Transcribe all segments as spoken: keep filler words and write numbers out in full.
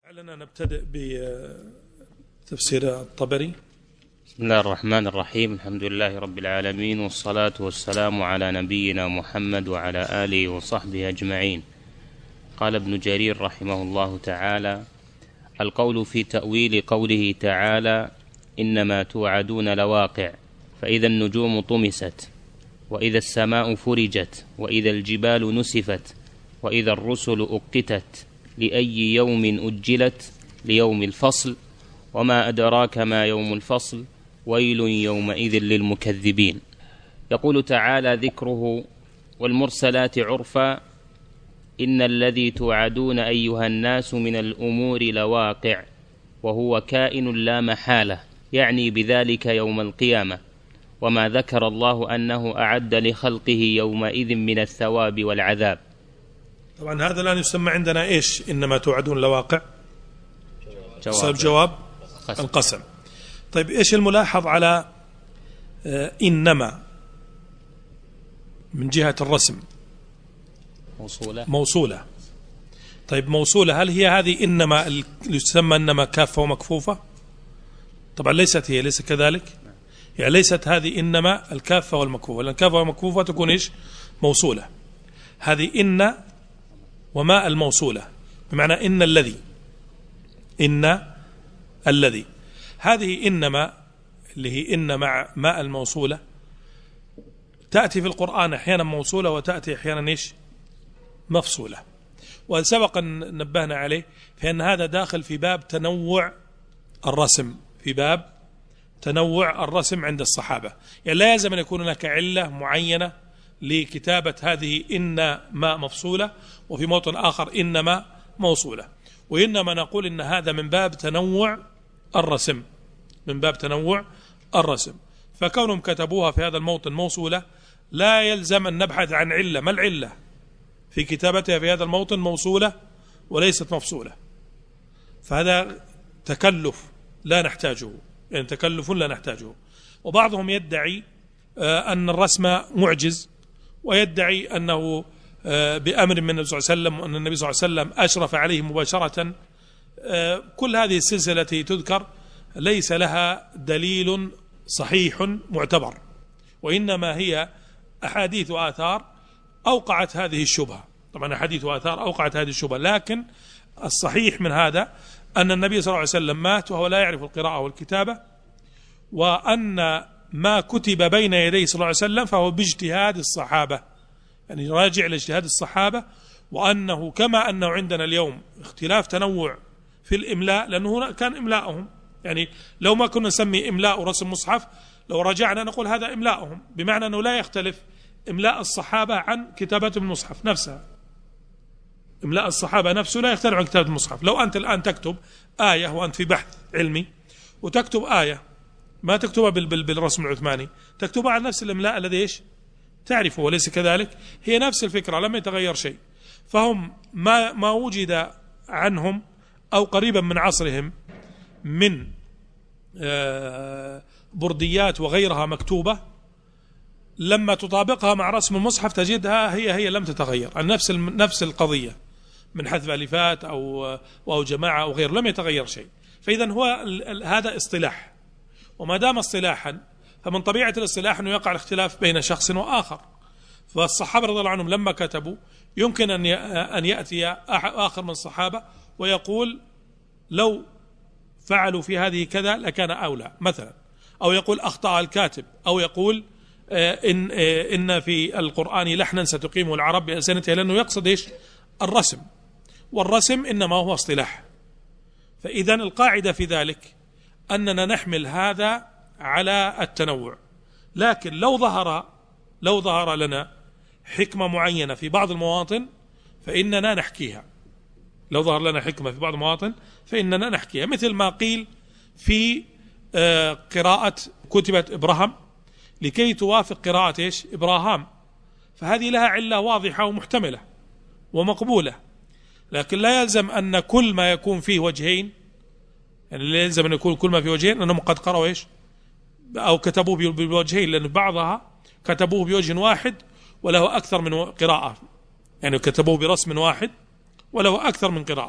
لنا نبتدئ بتفسير الطبري. بسم الله الرحمن الرحيم. الحمد لله رب العالمين، والصلاة والسلام على نبينا محمد وعلى آله وصحبه أجمعين. قال ابن جرير رحمه الله تعالى: القول في تأويل قوله تعالى: إنما توعدون لواقع، فإذا النجوم طمست، وإذا السماء فرجت، وإذا الجبال نسفت، وإذا الرسل أقتت، لأي يوم أجلت، ليوم الفصل، وما أدراك ما يوم الفصل، ويل يومئذ للمكذبين. يقول تعالى ذكره: والمرسلات عرفا، إن الذي توعدون أيها الناس من الأمور لواقع، وهو كائن لا محالة، يعني بذلك يوم القيامة، وما ذكر الله أنه أعد لخلقه يومئذ من الثواب والعذاب. طبعا هذا الآن يسمى عندنا إيش؟ إنما توعدون لواقع. جواب, جواب قسم. القسم. طيب إيش الملاحظ على آه إنما من جهة الرسم؟ موصولة. موصولة. طيب موصولة، هل هي هذه إنما اللي يسمى إنما كافة ومكفوفة؟ طبعا ليست هي، ليس كذلك. يعني ليست هذه إنما الكافة والمكفوفة، لأن الكافة والمكفوفة تكون إيش؟ موصولة. هذه إن وما الموصولة، بمعنى إن الذي، إن الذي، هذه إنما اللي هي إن مع ما الموصولة تأتي في القرآن أحيانا موصولة وتأتي أحيانا إيش؟ مفصولة. وسبق أن نبهنا عليه فإن هذا داخل في باب تنوع الرسم، في باب تنوع الرسم عند الصحابة. يعني لا يلزم أن يكون هناك علة معينة لكتابة هذه إن ما مفصولة وفي موطن آخر إنما موصولة، وإنما نقول إن هذا من باب تنوع الرسم، من باب تنوع الرسم. فكونهم كتبوها في هذا الموطن موصولة لا يلزم أن نبحث عن علة. ما العلة في كتابتها في هذا الموطن موصولة وليست مفصولة؟ فهذا تكلف لا نحتاجه، يعني تكلف لا نحتاجه. وبعضهم يدعي أن الرسم معجز، ويدعي أنه بأمر من النبي صلى الله عليه وسلم، وأن النبي صلى الله عليه وسلم أشرف عليه مباشرة. كل هذه السلسلة التي تذكر ليس لها دليل صحيح معتبر، وإنما هي أحاديث وآثار أوقعت هذه الشبهة. طبعا أحاديث وآثار أوقعت هذه الشبهة، لكن الصحيح من هذا أن النبي صلى الله عليه وسلم مات وهو لا يعرف القراءة والكتابة، وأن ما كتب بين يديه صلى الله عليه وسلم فهو باجتهاد الصحابة، يعني راجع لاجتهاد الصحابة. وأنه كما أنه عندنا اليوم اختلاف تنوع في الإملاء، لأنه هنا كان إملاءهم، يعني لو ما كنا نسمي إملاء ورسم مصحف، لو رجعنا نقول هذا إملاءهم، بمعنى أنه لا يختلف إملاء الصحابة عن كتابة المصحف نفسها. إملاء الصحابة نفسه لا يختلف عن كتابة المصحف. لو أنت الآن تكتب آية وأنت في بحث علمي وتكتب آية، ما تكتبها بالرسم العثماني، تكتبها على نفس الإملاء الذي إيش تعرفه، وليس كذلك، هي نفس الفكرة، لم يتغير شيء. فهم ما ما وجد عنهم أو قريبا من عصرهم من برديات وغيرها مكتوبة، لما تطابقها مع رسم المصحف تجدها هي هي لم تتغير، عن نفس نفس القضية من حذف ألفات أو أو جماعة أو غيره، لم يتغير شيء. فإذا هو هذا اصطلاح، وما دام اصطلاحا فمن طبيعة الاصطلاح أنه يقع الاختلاف بين شخص وآخر. فالصحابة رضي الله عنهم لما كتبوا يمكن أن أن يأتي آخر من الصحابة ويقول لو فعلوا في هذه كذا لكان أولى مثلا، أو يقول أخطأ الكاتب، أو يقول إن إن في القرآن لحنا ستقيم العرب بألسنتها، لأنه يقصد إيش؟ الرسم، والرسم إنما هو اصطلاح. فإذا القاعدة في ذلك أننا نحمل هذا على التنوع. لكن لو ظهر لو ظهر لنا حكمة معينة في بعض المواطن فإننا نحكيها. لو ظهر لنا حكمة في بعض المواطن فإننا نحكيها، مثل ما قيل في قراءة كتبت إبراهام لكي توافق قراءة إيش؟ إبراهام، فهذه لها علة واضحة ومحتملة ومقبولة. لكن لا يلزم أن كل ما يكون فيه وجهين، يعني لا يلزم أن يكون كل ما فيه وجهين أنهم قد قرأوا إيش أو كتبوه بوجهين، لأن بعضها كتبوه بوجه واحد وله أكثر من قراءة، يعني كتبوه برسم واحد وله أكثر من قراءة.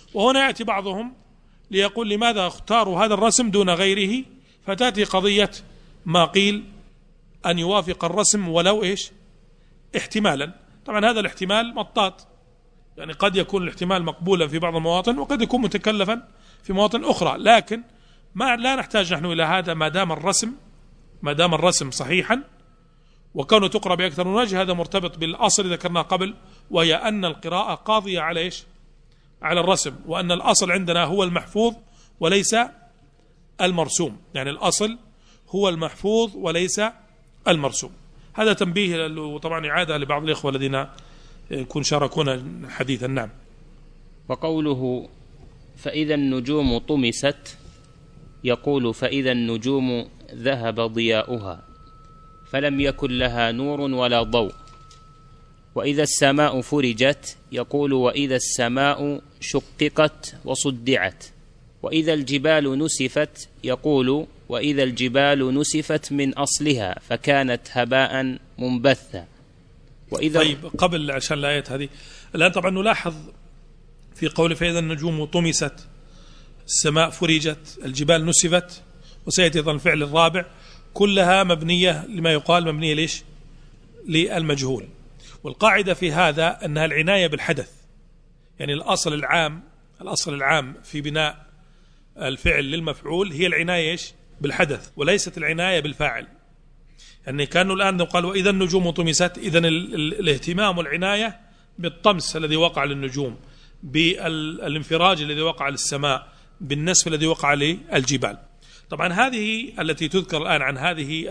وهنا يأتي بعضهم ليقول لماذا اختاروا هذا الرسم دون غيره، فتأتي قضية ما قيل أن يوافق الرسم ولو إيش احتمالا. طبعا هذا الاحتمال مطاط، يعني قد يكون الاحتمال مقبولا في بعض المواطن وقد يكون متكلفا في مواطن أخرى، لكن ما لا نحتاج نحن إلى هذا ما دام الرسم ما دام الرسم صحيحا وكونه تقرأ بأكثر من وجه. هذا مرتبط بالأصل اللي ذكرناه قبل، وهي أن القراءة قاضية على إيش على الرسم، وأن الأصل عندنا هو المحفوظ وليس المرسوم، يعني الأصل هو المحفوظ وليس المرسوم. هذا تنبيه وطبعا إعادة لبعض الإخوة الذين يكون شاركونا حديثا. نعم. وقوله فإذا النجوم طمست، يقول فإذا النجوم ذهب ضياؤها فلم يكن لها نور ولا ضوء. وإذا السماء فرجت، يقول وإذا السماء شققت وصدعت. وإذا الجبال نسفت، يقول وإذا الجبال نسفت من أصلها فكانت هباء منبثا. وإذا طيب قبل عشان الآيات هذه الآن طبعا نلاحظ في قول فإذا النجوم طمست، السماء فرجت، الجبال نسفت، وسيأتي أيضا الفعل الرابع، كلها مبنية لما يقال مبنية ليش للمجهول. والقاعدة في هذا أنها العناية بالحدث، يعني الأصل العام الأصل العام في بناء الفعل للمفعول هي العناية إيش بالحدث وليست العناية بالفاعل. يعني كانوا الآن قال وإذا النجوم طمست، إذن الاهتمام والعناية بالطمس الذي وقع للنجوم، بالانفراج الذي وقع للسماء، بالنسف الذي وقع للجبال. طبعا هذه التي تذكر الآن عن هذه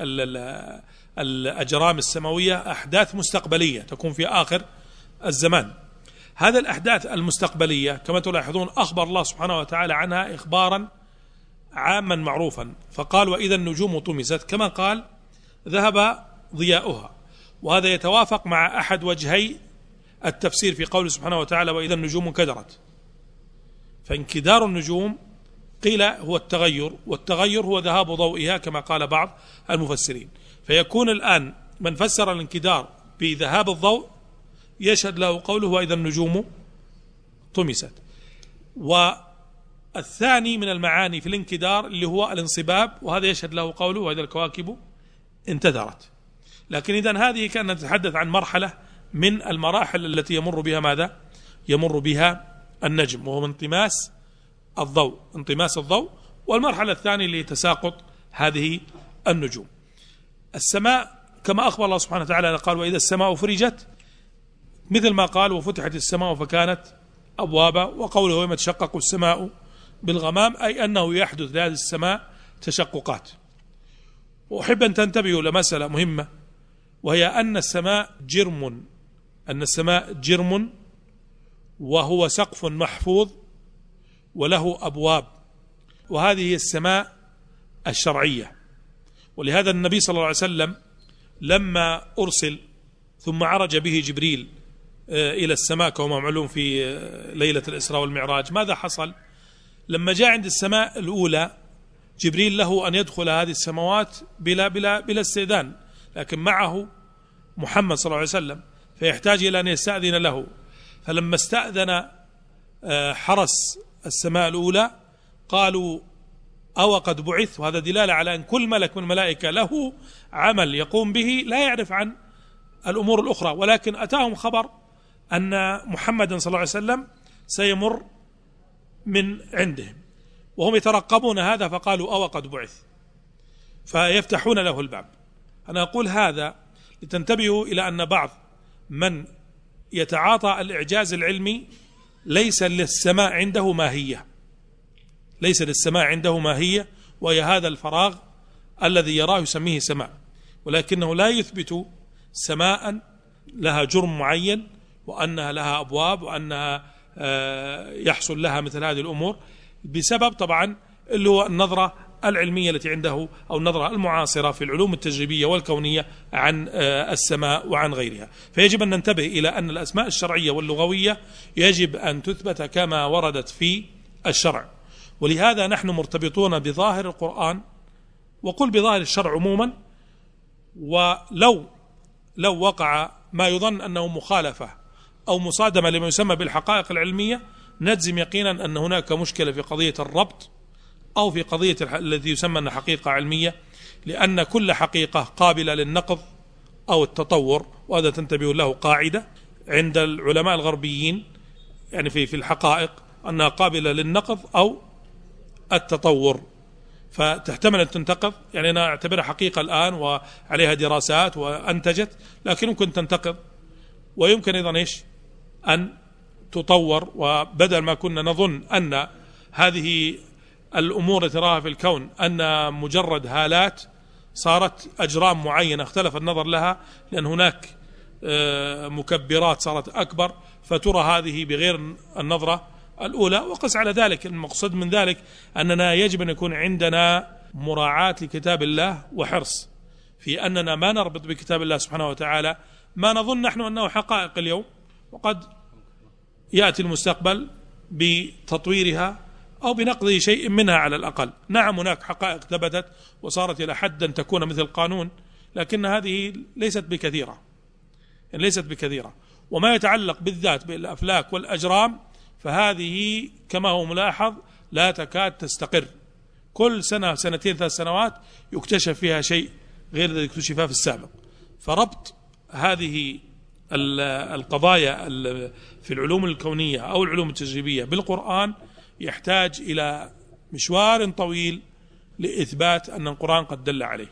الأجرام السماوية أحداث مستقبلية تكون في آخر الزمان. هذا الأحداث المستقبلية كما تلاحظون أخبر الله سبحانه وتعالى عنها إخبارا عاما معروفا، فقال وإذا النجوم طمست، كما قال ذهب ضياؤها. وهذا يتوافق مع أحد وجهي التفسير في قوله سبحانه وتعالى وإذا النجوم انكدرت. فانكدار النجوم قيل هو التغير، والتغير هو ذهاب ضوئها كما قال بعض المفسرين. فيكون الآن من فسر الانكدار بذهاب الضوء يشهد له قوله وإذا النجوم طمست. والثاني من المعاني في الانكدار اللي هو الانصباب، وهذا يشهد له قوله وإذا الكواكب انتثرت. لكن إذن هذه كانت تتحدث عن مرحلة من المراحل التي يمر بها ماذا؟ يمر بها النجم، وهو انطماس الضوء انطماس الضوء والمرحلة الثانية اللي تساقط هذه النجوم. السماء كما أخبر الله سبحانه وتعالى قال وإذا السماء فرجت، مثل ما قال وفتحت السماء فكانت أبوابا، وقوله يوم تشقق السماء بالغمام، أي أنه يحدث لهذه السماء تشققات. وأحب أن تنتبهوا لمسألة مهمة، وهي أن السماء جرم أن السماء جرم وهو سقف محفوظ وله أبواب، وهذه هي السماء الشرعية. ولهذا النبي صلى الله عليه وسلم لما أرسل ثم عرج به جبريل إلى السماء كما معلوم في ليلة الإسراء والمعراج، ماذا حصل؟ لما جاء عند السماء الأولى جبريل له أن يدخل هذه السماوات بلا, بلا, بلا استئذان، لكن معه محمد صلى الله عليه وسلم فيحتاج إلى أن يستأذن له. فلما استأذن حرس السماء الأولى قالوا أو قد بعث، وهذا دلالة على أن كل ملك من الملائكة له عمل يقوم به لا يعرف عن الأمور الأخرى، ولكن أتاهم خبر أن محمدا صلى الله عليه وسلم سيمر من عندهم وهم يترقبون هذا، فقالوا أو قد بعث، فيفتحون له الباب. أنا أقول هذا لتنتبهوا إلى أن بعض من يتعاطى الإعجاز العلمي ليس للسماء عنده ماهية ليس للسماء عنده ماهية وهي هذا الفراغ الذي يراه يسميه سماء، ولكنه لا يثبت سماء لها جرم معين وأنها لها أبواب وأنها يحصل لها مثل هذه الأمور، بسبب طبعا اللي هو النظرة العلمية التي عنده أو النظرة المعاصرة في العلوم التجريبية والكونية عن السماء وعن غيرها. فيجب أن ننتبه إلى أن الأسماء الشرعية واللغوية يجب أن تثبت كما وردت في الشرع، ولهذا نحن مرتبطون بظاهر القرآن وقل بظاهر الشرع عموما. ولو لو وقع ما يظن أنه مخالفة أو مصادمة لما يسمى بالحقائق العلمية نجزم يقينا أن هناك مشكلة في قضية الربط أو في قضية التي يسمى أنها حقيقة علمية، لأن كل حقيقة قابلة للنقض أو التطور، وهذا تنتبه له قاعدة عند العلماء الغربيين يعني في في الحقائق أنها قابلة للنقض أو التطور، فتحتمل أن تنتقض. يعني أنا أعتبرها حقيقة الآن وعليها دراسات وأنتجت، لكن يمكن تنتقض، ويمكن أيضا إيش أن تطور، وبدل ما كنا نظن أن هذه الأمور التي تراها في الكون أن مجرد هالات صارت أجرام معينة اختلف النظر لها، لأن هناك مكبرات صارت أكبر، فترى هذه بغير النظرة الأولى. وقس على ذلك المقصد من ذلك أننا يجب أن يكون عندنا مراعاة لكتاب الله وحرص في أننا ما نربط بكتاب الله سبحانه وتعالى ما نظن نحن أنه حقائق اليوم، وقد يأتي المستقبل بتطويرها أو بنقض شيء منها على الأقل. نعم هناك حقائق ثبتت وصارت إلى حد أن تكون مثل القانون، لكن هذه ليست بكثيرة ليست بكثيرة وما يتعلق بالذات بالأفلاك والأجرام فهذه كما هو ملاحظ لا تكاد تستقر، كل سنة سنتين ثلاث سنوات يكتشف فيها شيء غير الذي اكتشف في السابق. فربط هذه القضايا في العلوم الكونية أو العلوم التجريبية بالقرآن يحتاج إلى مشوار طويل لإثبات أن القرآن قد دل عليه.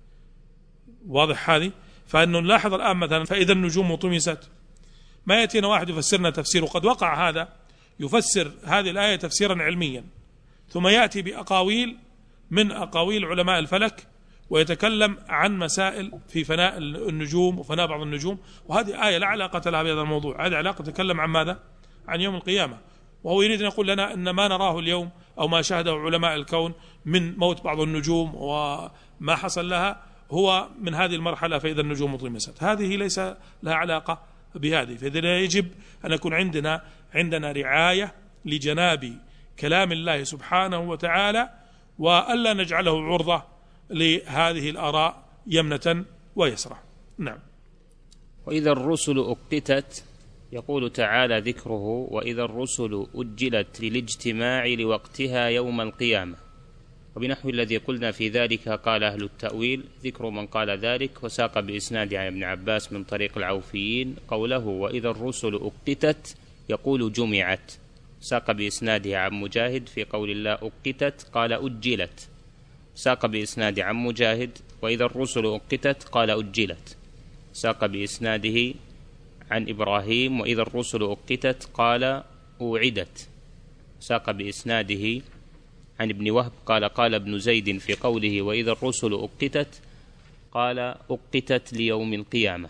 واضح هذه؟ فإنه نلاحظ الآن مثلا فإذا النجوم طمست، ما يأتينا واحد يفسرنا تفسير، وقد وقع هذا يفسر هذه الآية تفسيرا علميا، ثم يأتي بأقاويل من أقاويل علماء الفلك ويتكلم عن مسائل في فناء النجوم وفناء بعض النجوم، وهذه آية لا علاقة لها بهذا الموضوع، هذه علاقة تتكلم عن ماذا؟ عن يوم القيامة. وهو يريد أن يقول لنا أن ما نراه اليوم أو ما شاهده علماء الكون من موت بعض النجوم وما حصل لها هو من هذه المرحلة فإذا النجوم طمست، هذه ليس لها علاقة بهذه. فإذا يجب أن يكون عندنا عندنا رعاية لجناب كلام الله سبحانه وتعالى، وألا نجعله عرضة لهذه الآراء يمنة ويسرى. نعم. وإذا الرسل أقتت، يقول تعالى ذكره: وإذا الرسل أجلت للاجتماع لوقتها يوم القيامة. وبنحو الذي قلنا في ذلك قال أهل التأويل ذكر من قال ذلك، وساق بإسناد عن ابن عباس من طريق العوفيين قوله: وإذا الرسل أقتت يقول جمعت، ساق بإسناده عن مجاهد في قول الله أقتت قال أجلت، ساق بإسناد عن مجاهد وإذا الرسل أقتت قال أجلت، ساق بإسناده عن إبراهيم وإذا الرسل أقتت قال أوعدت، ساق بإسناده عن ابن وهب قال قال ابن زيد في قوله وإذا الرسل أقتت قال أقتت ليوم القيامة،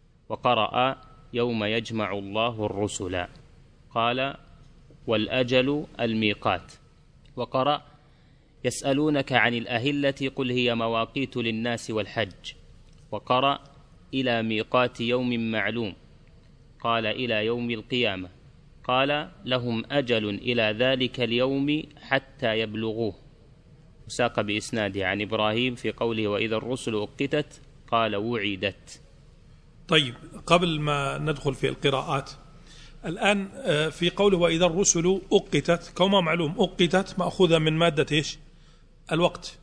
وقرأ يوم يجمع الله الرسل قال والأجل الميقات، وقرأ يسألونك عن الأهلة قل هي مواقيت للناس والحج، وقرأ إلى ميقات يوم معلوم قال إلى يوم القيامة، قال لهم أجل إلى ذلك اليوم حتى يبلغوه، وساق بإسناده عن إبراهيم في قوله وإذا الرسل أقتت قال وعدت. طيب، قبل ما ندخل في القراءات الآن في قوله وإذا الرسل أقتت، كما معلوم أقتت مأخوذة من مادة إيش؟ الوقت،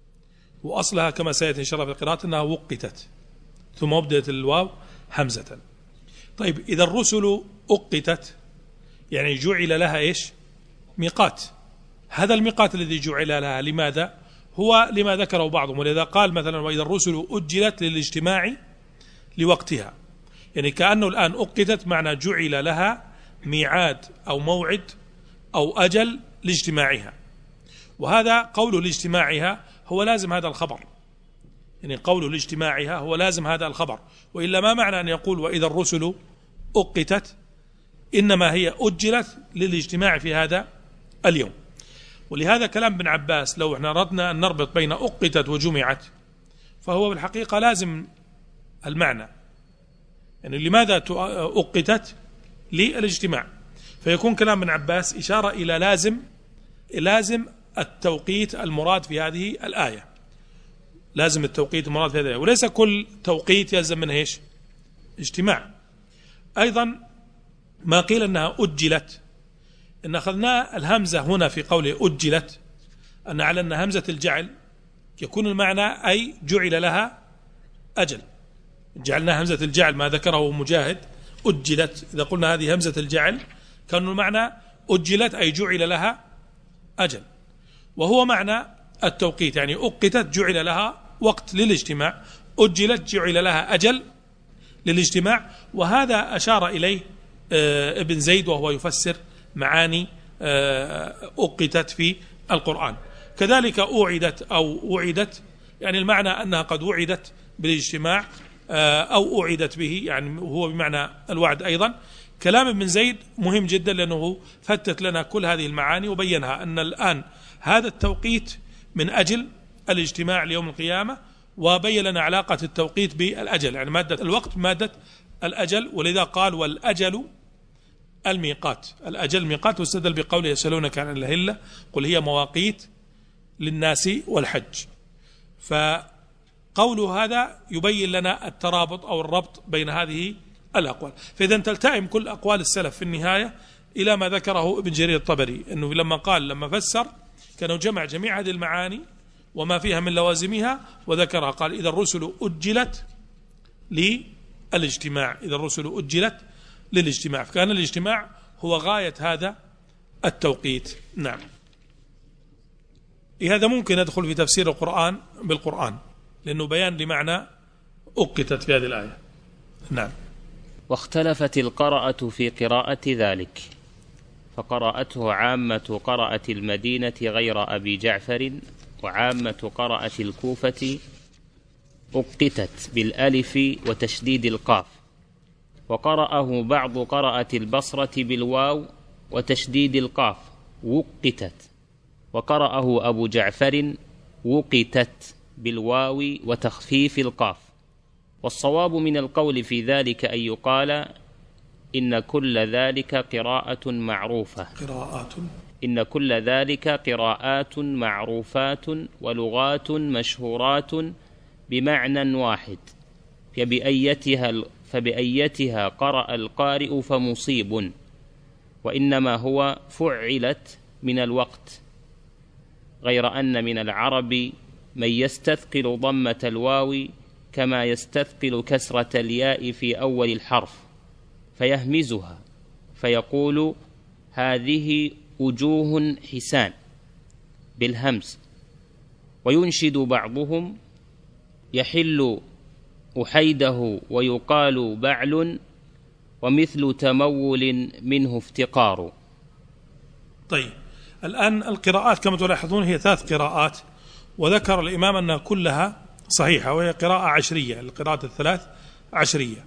وأصلها كما سيأتي إن شاء الله في القراءات أنها وقتت ثم أبدلت الواو همزة. طيب، إذا الرسل أقتت يعني جعل لها إيش؟ ميقات. هذا الميقات الذي جعل لها لماذا؟ هو لما ذكره بعضهم، ولذا قال مثلا وإذا الرسل أجلت للاجتماع لوقتها، يعني كأنه الآن أقتت معنى جعل لها ميعاد أو موعد أو أجل لاجتماعها، وهذا قوله لاجتماعها هو لازم هذا الخبر، يعني قوله لاجتماعها هو لازم هذا الخبر، وإلا ما معنى أن يقول وإذا الرسل أقتت، إنما هي أجلت للاجتماع في هذا اليوم. ولهذا كلام ابن عباس لو احنا أردنا أن نربط بين أقتت وجمعت فهو بالحقيقة لازم المعنى، يعني لماذا أقتت؟ للاجتماع، فيكون كلام ابن عباس إشارة إلى لازم لازم التوقيت المراد في هذه الآية، لازم التوقيت المراد في هذه الآية، وليس كل توقيت يلزم منه إيش؟ اجتماع. أيضا ما قيل أنها أجلت إن أخذنا الهمزة هنا في قوله أجلت، أن على أن همزة الجعل يكون المعنى أي جعل لها أجل، جعلنا همزة الجعل ما ذكره مجاهد أجلت، إذا قلنا هذه همزة الجعل كان المعنى أجلت أي جعل لها أجل، وهو معنى التوقيت، يعني أقتت جعل لها وقت للاجتماع، أجلت جعل لها أجل للاجتماع. وهذا أشار إليه ابن زيد وهو يفسر معاني أقتت في القرآن. كذلك أوعدت أو وعدت، يعني المعنى أنها قد وعدت بالاجتماع أو أوعدت به، يعني هو بمعنى الوعد أيضا. كلام ابن زيد مهم جدا لأنه فتت لنا كل هذه المعاني وبينها، أن الآن هذا التوقيت من أجل الاجتماع ليوم القيامة، وبين لنا علاقة التوقيت بالأجل، يعني مادة الوقت مادة الأجل، ولذا قال والأجل الميقات، الأجل ميقات، واستدل بقوله يسألونك عن الأهلة قل هي مواقيت للناس والحج. فقوله هذا يبين لنا الترابط أو الربط بين هذه الأقوال. فإذا تلتئم كل أقوال السلف في النهاية إلى ما ذكره ابن جرير الطبري، أنه لما قال لما فسر كانوا جمع جميع هذه المعاني وما فيها من لوازمها وذكرها، قال إذا الرسل أجلت للاجتماع، إذا الرسل أجلت للاجتماع، فكان الاجتماع هو غاية هذا التوقيت. نعم، هذا ممكن يدخل في تفسير القرآن بالقرآن، لأنه بيان لمعنى أقتت في هذه الآية. نعم. واختلفت القراءة في قراءة ذلك، فقراءته عامة قراءة المدينة غير أبي جعفر، وعامة قراءة الكوفة أقتت بالألف وتشديد القاف، وقرأه بعض قراءة البصرة بالواو وتشديد القاف وقتت، وقرأه أبو جعفر وقتت بالواو وتخفيف القاف. والصواب من القول في ذلك أن يقال إن كل ذلك قراءة معروفة قراءات إن كل ذلك قراءات معروفات ولغات مشهورات بمعنى واحد، فبأيتها, فبأيتها قرأ القارئ فمصيب، وإنما هو فعلت من الوقت، غير أن من العرب من يستثقل ضمة الواو كما يستثقل كسرة الياء في أول الحرف فيهمزها، فيقول هذه وجوه حسان بالهمز. وينشد بعضهم يحل أحيده ويقال بعل، ومثل تمول منه افتقار. طيب، الآن القراءات كما تلاحظون هي ثلاث قراءات، وذكر الإمام أنها كلها صحيحة، وهي قراءة عشرية، القراءة الثلاث عشرية.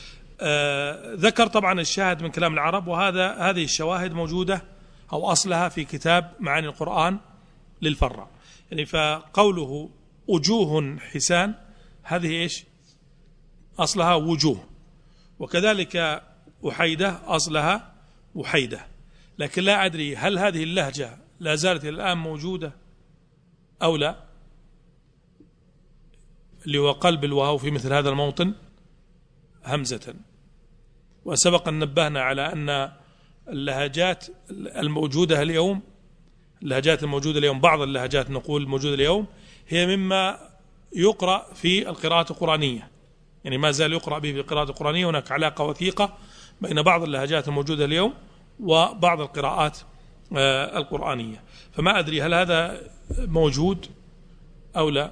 آه ذكر طبعا الشاهد من كلام العرب، وهذا هذه الشواهد موجودة أو أصلها في كتاب معاني القرآن للفراء. يعني فقوله وجوه حسان هذه إيش أصلها وجوه، وكذلك وحيدة أصلها وحيدة، لكن لا أدري هل هذه اللهجة لا زالت الآن موجودة أو لا، اللي هو قلب الواو في مثل هذا الموطن همزة. وسبق أن نبهنا على أن اللهجات الموجودة اليوم اللهجات الموجودة اليوم بعض اللهجات نقول الموجودة اليوم هي مما يقرأ في القراءة القرآنية، يعني ما زال يقرأ به في القراءة القرآنية. هناك علاقة وثيقة بين بعض اللهجات الموجودة اليوم وبعض القراءات القرآنية، فما أدري هل هذا موجود أو لا.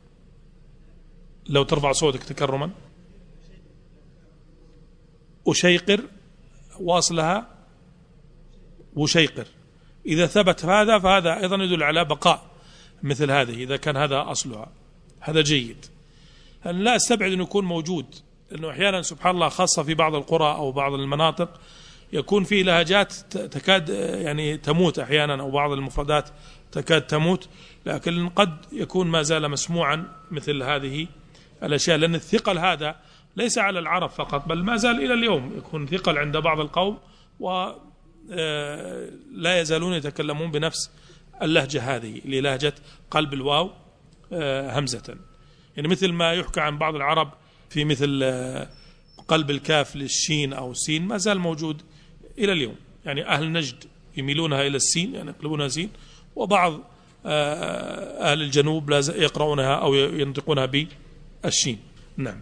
لو ترفع صوتك تكرما. أشيقر واصلها وشيقر، إذا ثبت هذا فهذا أيضا يدل على بقاء مثل هذه، إذا كان هذا أصلها هذا جيد. لا أستبعد أن يكون موجود، لأنه أحيانا سبحان الله خاصة في بعض القرى أو بعض المناطق يكون فيه لهجات تكاد يعني تموت أحيانا، أو بعض المفردات تكاد تموت، لكن قد يكون ما زال مسموعا مثل هذه الأشياء، لأن الثقل هذا ليس على العرب فقط، بل ما زال إلى اليوم يكون ثقل عند بعض القوم، ولا يزالون يتكلمون بنفس اللهجة هذه اللي لهجة قلب الواو همزة. يعني مثل ما يحكى عن بعض العرب في مثل قلب الكاف للشين أو السين ما زال موجود إلى اليوم. يعني أهل نجد يميلونها إلى السين يعني يقلبونها سين، وبعض أهل الجنوب يقرؤونها أو ينطقونها بالشين. نعم.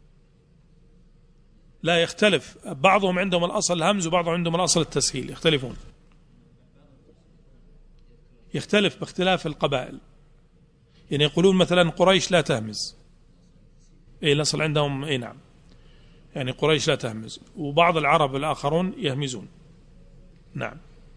لا يختلف، بعضهم عندهم الأصل الهمز وبعضهم عندهم الأصل التسهيل، يختلفون، يختلف باختلاف القبائل. يعني يقولون مثلا قريش لا تهمز، إيه الأصل عندهم إيه نعم، يعني قريش لا تهمز، وبعض العرب الآخرون يهمزون. نعم.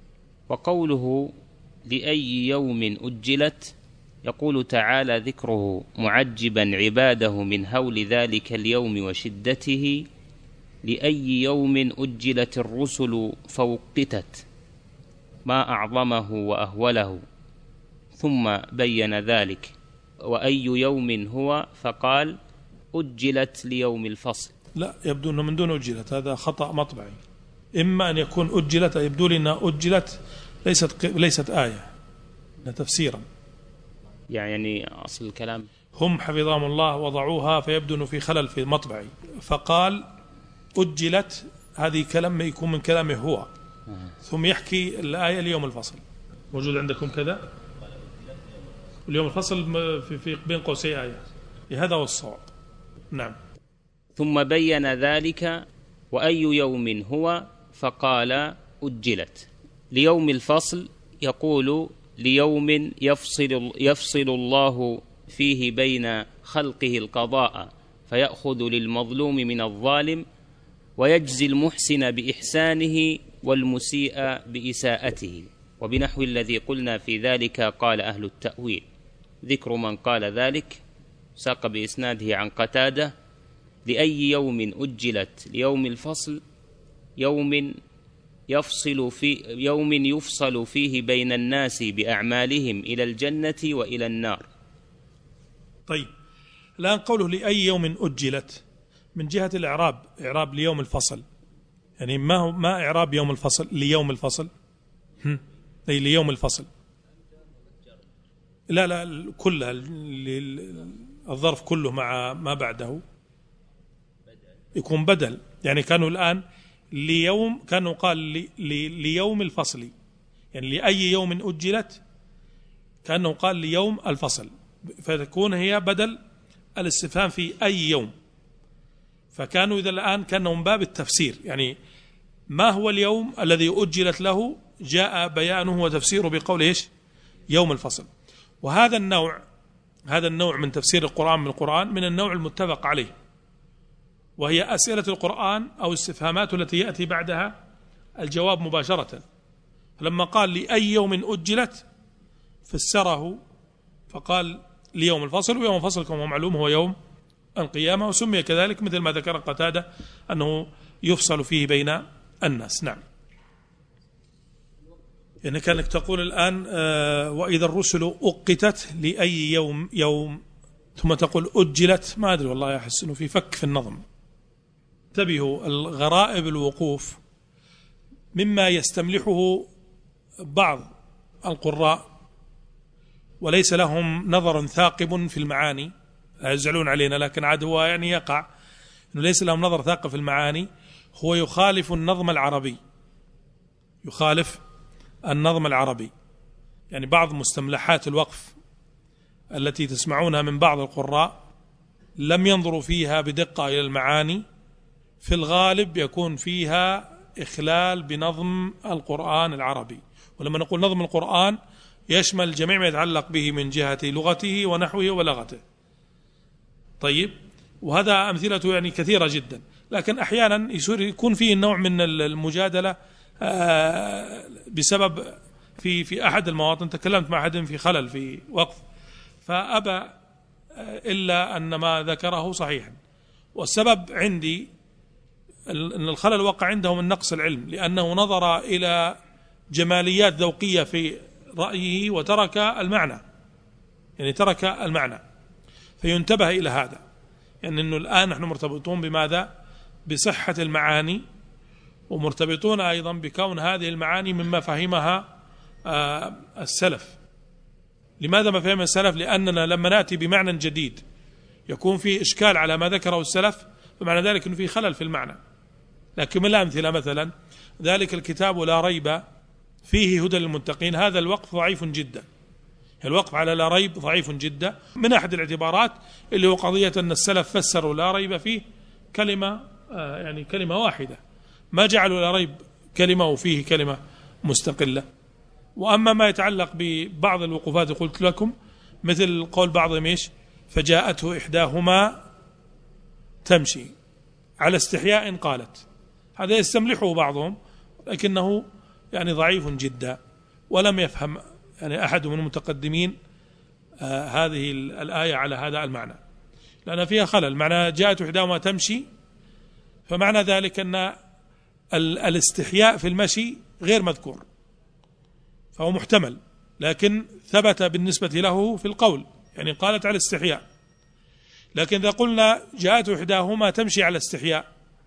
وقوله لأي يوم أجلت، يقول تعالى ذكره معجبا عباده من هول ذلك اليوم وشدته: لأي يوم أجلت الرسل فوقتت، ما أعظمه وأهوله، ثم بين ذلك وأي يوم هو فقال أجلت ليوم الفصل. لا، يبدو أنه من دون أجلت، هذا خطأ مطبعي. إما أن يكون أجلت، يبدو لي أنها أجلت ليست ليست آية، تفسيرا. يعني أصل الكلام هم حفظهم الله وضعوها، فيبدو أنه في خلل في مطبعي، فقال أجلت، هذه كلام يكون من كلامه هو، ثم يحكي الآية ليوم الفصل. موجود عندكم كذا اليوم الفصل في, في بين قوسي آية، هذا هو الصواب. نعم. ثم بين ذلك وأي يوم هو فقال أجلت ليوم الفصل، يقول ليوم يفصل, يفصل الله فيه بين خلقه القضاء فيأخذ للمظلوم من الظالم، ويجزي المحسن بإحسانه والمسيء بإساءته. وبنحو الذي قلنا في ذلك قال أهل التأويل. ذكر من قال ذلك ساق بإسناده عن قتادة: لأي يوم أجلت ليوم الفصل، يوم يفصل في يوم يفصل فيه بين الناس بأعمالهم إلى الجنة وإلى النار. طيب، الآن قوله لأي يوم أجلت من جهة الإعراب، إعراب ليوم الفصل، يعني ما هو ما إعراب يوم الفصل ليوم الفصل؟ هم. أي ليوم الفصل، لا لا كلها، الظرف كله مع ما بعده يكون بدل. يعني كانوا الآن ليوم، كانوا قال لي لي ليوم الفصل، يعني لأي يوم أجلت كأنه قال ليوم الفصل، فتكون هي بدل الاستفهام في أي يوم. فكانوا إذا الآن كانوا من باب التفسير، يعني ما هو اليوم الذي أجلت له، جاء بيانه وتفسيره بقول إيش؟ يوم الفصل. وهذا النوع هذا النوع من تفسير القرآن من القرآن من النوع المتفق عليه، وهي أسئلة القرآن أو استفهامات التي يأتي بعدها الجواب مباشرة. لما قال لأي يوم أجلت فسره فقال ليوم الفصل، ويوم الفصل كما معلوم هو يوم القيامة، وسمي كذلك مثل ما ذكر قتادة أنه يفصل فيه بين الناس. نعم. يعني كانك تقول الآن آه وإذا الرسل أقتت لأي يوم يوم، ثم تقول أجلت، ما أدري والله، أحس أنه في فك في النظم. انتبهوا، الغرائب الوقوف مما يستملحه بعض القراء وليس لهم نظر ثاقب في المعاني، لا يزعلون علينا، لكن عاد هو يعني يقع أنه ليس لهم نظر ثاقب في المعاني، هو يخالف النظم العربي، يخالف النظم العربي. يعني بعض مستملحات الوقف التي تسمعونها من بعض القراء لم ينظروا فيها بدقة إلى المعاني، في الغالب يكون فيها إخلال بنظم القرآن العربي. ولما نقول نظم القرآن يشمل جميع ما يتعلق به من جهة لغته ونحوه وبلاغته. طيب، وهذا أمثلته يعني كثيرة جدا، لكن أحيانا يكون فيه نوع من المجادلة بسبب في في أحد المواطن تكلمت مع أحد في خلل في وقف، فأبى إلا أن ما ذكره صحيحا، والسبب عندي أن الخلل وقع عنده من نقص العلم، لأنه نظر إلى جماليات ذوقية في رأيه وترك المعنى، يعني ترك المعنى. فينتبه إلى هذا، يعني أنه الآن نحن مرتبطون بماذا؟ بصحة المعاني، ومرتبطون أيضا بكون هذه المعاني مما فهمها آه السلف. لماذا ما فهم السلف؟ لأننا لما نأتي بمعنى جديد يكون فيه إشكال على ما ذكره السلف، فمعنى ذلك أنه فيه خلل في المعنى. لكن من الأمثلة مثلا ذلك الكتاب لا ريب فيه هدى للمتقين، هذا الوقف ضعيف جدا. الوقف على لا ريب ضعيف جدا من أحد الاعتبارات اللي هو قضية أن السلف فسروا لا ريب فيه كلمة آه يعني كلمة واحدة، ما جعلوا لا ريب كلمة وفيه كلمة مستقلة. وأما ما يتعلق ببعض الوقوفات قلت لكم مثل قول بعضهم إيش فجاءته إحداهما تمشي على استحياء قالت، هذا يستملحه بعضهم لكنه يعني ضعيف جدا، ولم يفهم يعني أحد من المتقدمين آه هذه الآية على هذا المعنى، لأن فيها خلل. معنى جاءت إحداهما تمشي فمعنى ذلك أن الاستحياء في المشي غير مذكور، فهو محتمل، لكن ثبت بالنسبة له في القول، يعني قالت على الاستحياء. لكن إذا قلنا جاءت إحداهما تمشي على الاستحياء،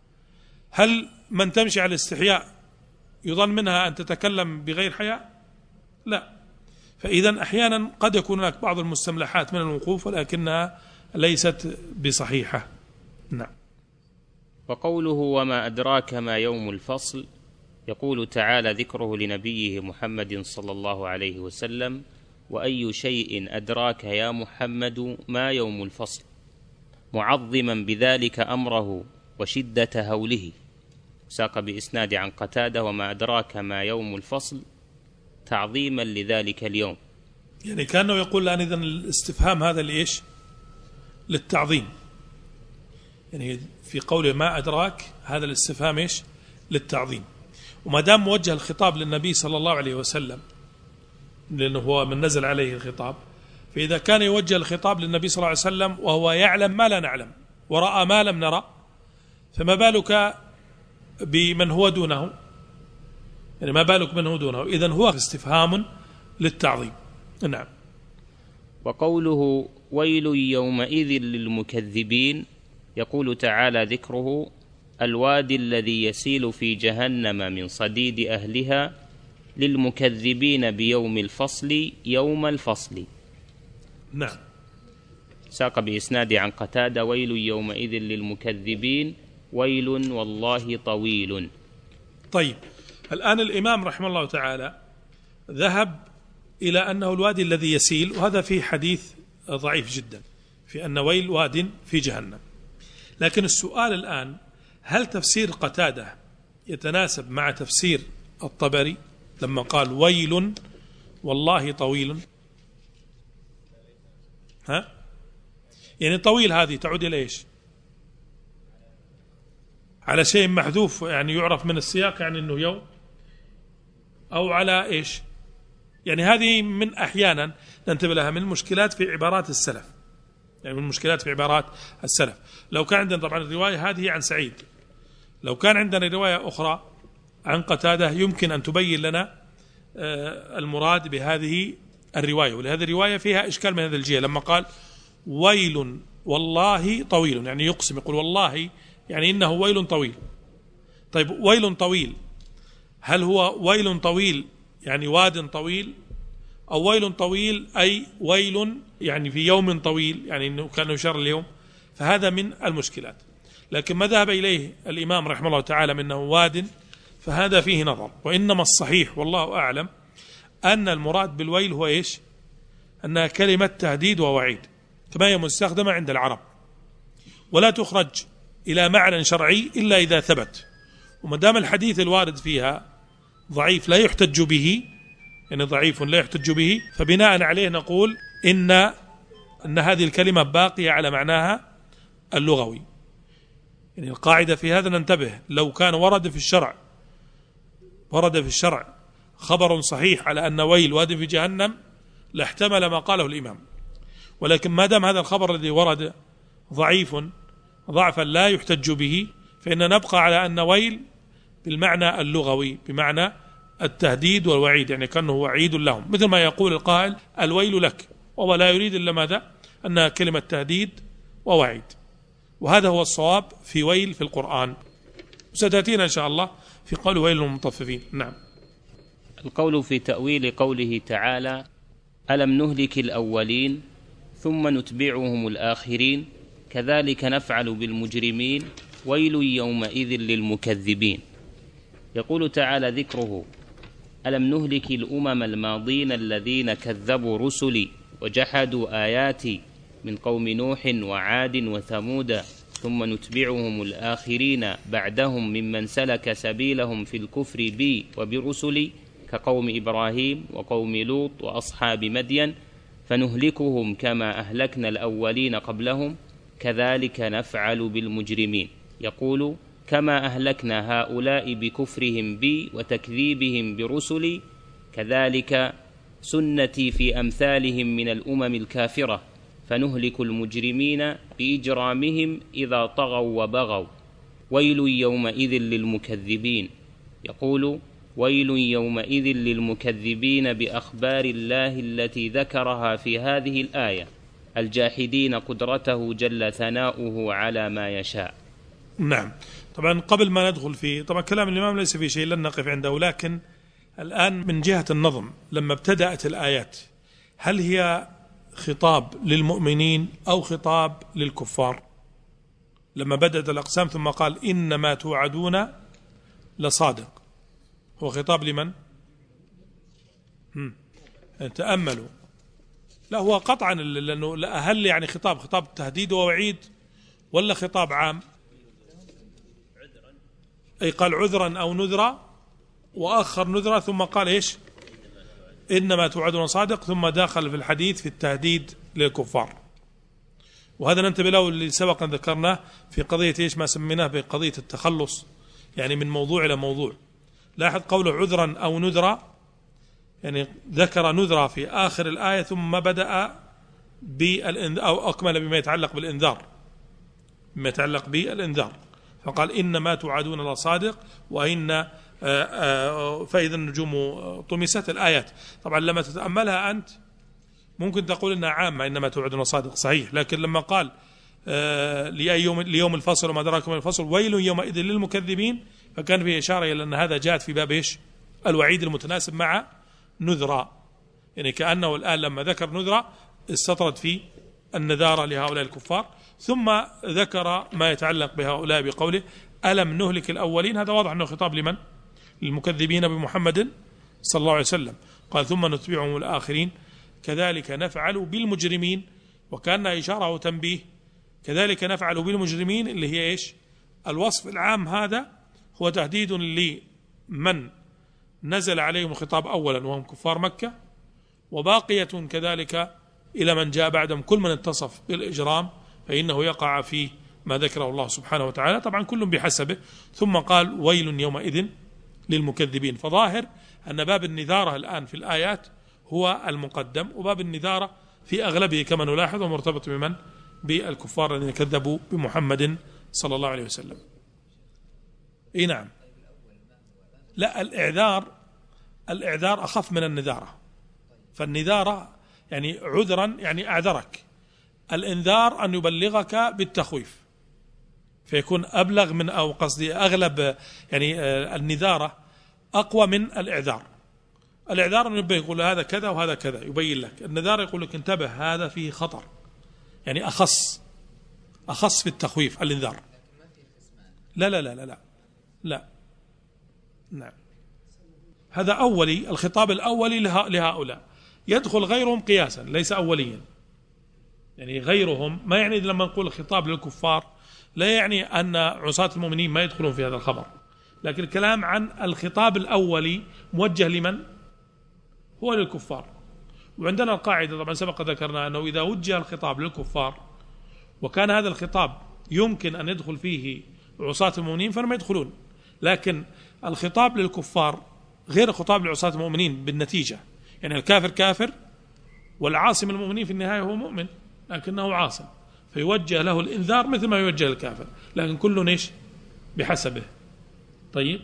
هل من تمشي على الاستحياء يظن منها أن تتكلم بغير حياء؟ لا. فإذا أحيانا قد يكون هناك بعض المستملحات من الوقوف ولكنها ليست بصحيحة. نعم. وقوله وما أدراك ما يوم الفصل، يقول تعالى ذكره لنبيه محمد صلى الله عليه وسلم: وأي شيء أدراك يا محمد ما يوم الفصل، معظما بذلك أمره وشدة هوله. ساق بإسناد عن قتادة: وما أدراك ما يوم الفصل، تعظيما لذلك اليوم. يعني كأنه يقول الآن إذن الاستفهام هذا لإيش؟ للتعظيم. يعني في قوله ما أدراك هذا الاستفهام إيش؟ للتعظيم. وما دام موجه الخطاب للنبي صلى الله عليه وسلم لأنه هو من نزل عليه الخطاب، فإذا كان يوجه الخطاب للنبي صلى الله عليه وسلم وهو يعلم ما لا نعلم ورأى ما لم نرى، فما بالك بمن هو دونه؟ يعني ما بالك من هو دونه؟ إذن هو استفهام للتعظيم. نعم. وقوله ويل يومئذ للمكذبين، يقول تعالى ذكره: الوادي الذي يسيل في جهنم من صديد أهلها للمكذبين بيوم الفصل يوم الفصل. نعم. ساق بإسناد عن قتادة: ويل يومئذ للمكذبين، ويل والله طويل. طيب، الآن الإمام رحمه الله تعالى ذهب إلى أنه الوادي الذي يسيل، وهذا فيه حديث ضعيف جدا في أن ويل واد في جهنم. لكن السؤال الآن: هل تفسير قتادة يتناسب مع تفسير الطبري لما قال ويل والله طويل؟ ها؟ يعني طويل هذه تعود إلى إيش؟ على شيء محذوف يعني يعرف من السياق يعني أنه يوم، أو على إيش؟ يعني هذه من أحيانا ننتبه لها من المشكلات في عبارات السلف، يعني من المشكلات في عبارات السلف. لو كان عندنا طبعا الرواية هذه عن سعيد، لو كان عندنا رواية أخرى عن قتادة يمكن أن تبين لنا المراد بهذه الرواية، ولهذه الرواية فيها إشكال من هذا الجهة لما قال ويل والله طويل، يعني يقسم يقول والله يعني إنه ويل طويل. طيب ويل طويل، هل هو ويل طويل يعني واد طويل، أو ويل طويل أي ويل يعني في يوم طويل يعني إنه كان يشار اليوم؟ فهذا من المشكلات. لكن ما ذهب إليه الإمام رحمه الله تعالى من أنه واد فهذا فيه نظر، وإنما الصحيح والله أعلم أن المراد بالويل هو إيش؟ أنها كلمة تهديد ووعيد كما هي مستخدمة عند العرب، ولا تخرج إلى معنى شرعي إلا إذا ثبت. وما دام الحديث الوارد فيها ضعيف لا يحتج به، يعني ضعيف لا يحتج به، فبناء عليه نقول إن أن هذه الكلمة باقية على معناها اللغوي. يعني القاعدة في هذا ننتبه، لو كان ورد في الشرع ورد في الشرع خبر صحيح على أن ويل واد في جهنم لاحتمل ما قاله الإمام، ولكن ما دام هذا الخبر الذي ورد ضعيف ضعفا لا يحتج به، فإن نبقى على أن ويل بالمعنى اللغوي بمعنى التهديد والوعيد، يعني كأنه وعيد لهم، مثل ما يقول القائل الويل لك، وهو لا يريد إلا ماذا؟ أنها كلمة تهديد ووعيد. وهذا هو الصواب في ويل في القرآن، ستأتينا إن شاء الله في قول ويل للمطففين. نعم. القول في تأويل قوله تعالى ألم نهلك الأولين ثم نتبعهم الآخرين كذلك نفعل بالمجرمين ويل يومئذ للمكذبين. يقول تعالى ذكره ألم نهلك الأمم الماضين الذين كذبوا رسلي وجحدوا آياتي من قوم نوح وعاد وثمود ثم نتبعهم الآخرين بعدهم ممن سلك سبيلهم في الكفر بي وبرسلي كقوم إبراهيم وقوم لوط وأصحاب مدين فنهلكهم كما أهلكنا الأولين قبلهم كذلك نفعل بالمجرمين. يقول كما أهلكنا هؤلاء بكفرهم بي وتكذيبهم برسلي كذلك سنتي في أمثالهم من الأمم الكافرة فنهلك المجرمين بإجرامهم إذا طغوا وبغوا ويل يومئذ للمكذبين. يقول ويل يومئذ للمكذبين بأخبار الله التي ذكرها في هذه الآية الجاحدين قدرته جل ثناؤه على ما يشاء. نعم. طبعا قبل ما ندخل في طبعا كلام الإمام ليس في شيء لن نقف عنده، لكن الآن من جهة النظم لما ابتدأت الآيات هل هي خطاب للمؤمنين أو خطاب للكفار؟ لما بدأت الأقسام ثم قال إنما توعدون لصادق، هو خطاب لمن؟ هم. تأملوا. لا هو قطعا لأنه هل يعني خطاب خطاب تهديد ووعيد ولا خطاب عام؟ أي قال عذرا أو نذرا وآخر نذرا ثم قال إيش؟ إنما توعدون صادق، ثم داخل في الحديث في التهديد للكفار. وهذا ننتبه له اللي سبق أن ذكرناه في قضية إيش ما سميناه بقضية التخلص، يعني من موضوع إلى موضوع. لاحظ قوله عذرا أو نذرا، يعني ذكر نذرا في آخر الآية ثم بدأ بالإنذار أو أكمل بما يتعلق بالإنذار، بما يتعلق بالإنذار، فقال إنما توعدون لصادق وإن فإذا النجوم طمست الآيات. طبعا لما تتأملها أنت ممكن تقول إنها عامة إنما توعدون صادق، صحيح، لكن لما قال ليوم ليوم الفصل وما أدراك ما الفصل ويل يومئذ للمكذبين فكان فيه إشارة إلى أن هذا جاءت في باب إيش؟ الوعيد المتناسب مع نذرا، يعني كأنه الآن لما ذكر نذرا استطرد في النذارة لهؤلاء الكفار، ثم ذكر ما يتعلق بهؤلاء بقوله ألم نهلك الأولين. هذا واضح أنه خطاب لمن؟ للمكذبين بمحمد صلى الله عليه وسلم. قال ثم نتبعهم الآخرين كذلك نفعل بالمجرمين، وكان إشارة وتنبيه. كذلك نفعل بالمجرمين اللي هي إيش؟ الوصف العام هذا هو تهديد لمن نزل عليهم الخطاب أولا وهم كفار مكة، وباقية كذلك إلى من جاء بعدهم كل من اتصف بالإجرام فإنه يقع في ما ذكره الله سبحانه وتعالى، طبعا كل بحسبه. ثم قال ويل يومئذ للمكذبين. فظاهر أن باب النذارة الآن في الآيات هو المقدم، وباب النذارة في أغلبه كما نلاحظ ومرتبط بمن؟ بالكفار الذين كذبوا بمحمد صلى الله عليه وسلم. إيه نعم. لا الإعذار الإعذار أخف من النذارة، فالنذارة يعني عذرا يعني أعذرك، الإنذار أن يبلغك بالتخويف فيكون أبلغ من أو قصدي أغلب، يعني النذارة أقوى من الإعذار. الإعذار أنه يقول هذا كذا وهذا كذا يبين لك، النذار يقول لك انتبه هذا فيه خطر، يعني أخص أخص في التخويف الإنذار. لا لا لا لا لا لا نعم، هذا أولي، الخطاب الأولي لهؤلاء، يدخل غيرهم قياسا ليس أوليا، يعني غيرهم ما يعني لما نقول الخطاب للكفار لا يعني أن عصاة المؤمنين ما يدخلون في هذا الخبر، لكن الكلام عن الخطاب الأولي موجه لمن؟ هو للكفار. وعندنا القاعدة طبعا سبق ذكرنا أنه إذا وجه الخطاب للكفار وكان هذا الخطاب يمكن أن يدخل فيه عصاة المؤمنين فلما يدخلون، لكن الخطاب للكفار غير خطاب لعصاة المؤمنين بالنتيجة، يعني الكافر كافر والعاصم المؤمنين في النهاية هو مؤمن لكنه عاصم، فيوجه له الإنذار مثل ما يوجه الكافر، لكن كل إيش بحسبه. طيب